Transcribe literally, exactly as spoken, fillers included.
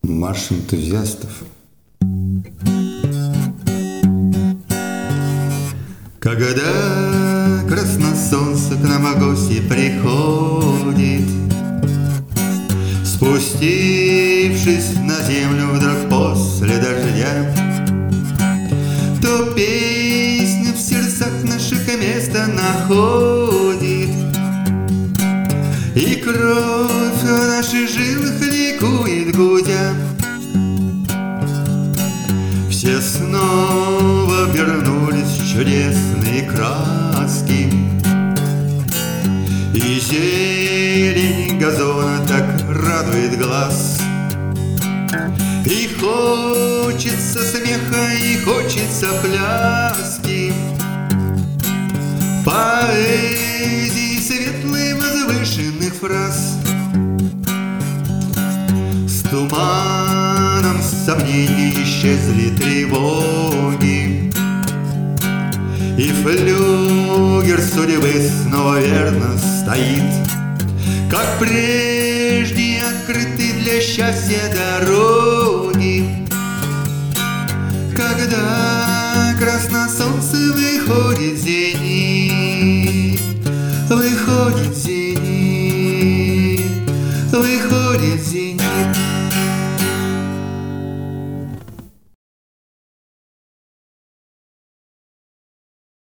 Марш энтузиастов. Когда красное солнце к нам в гости приходит, спустившись на землю вдруг после дождя, то песня в сердцах наших место находит, и кровь в наших жилах ликует, гудя. Все снова вернулись чудесные краски, и зелень газона так радует глаз. И хочется смеха, и хочется пляски, поэзии светлой возвышенных фраз. С туманом сомнений исчезли тревоги, и флюгер судьбы снова верно стоит, как прежде открыты для счастья дороги. Когда красное солнце выходит в зенит, выходит в зенит, выходит в зенит.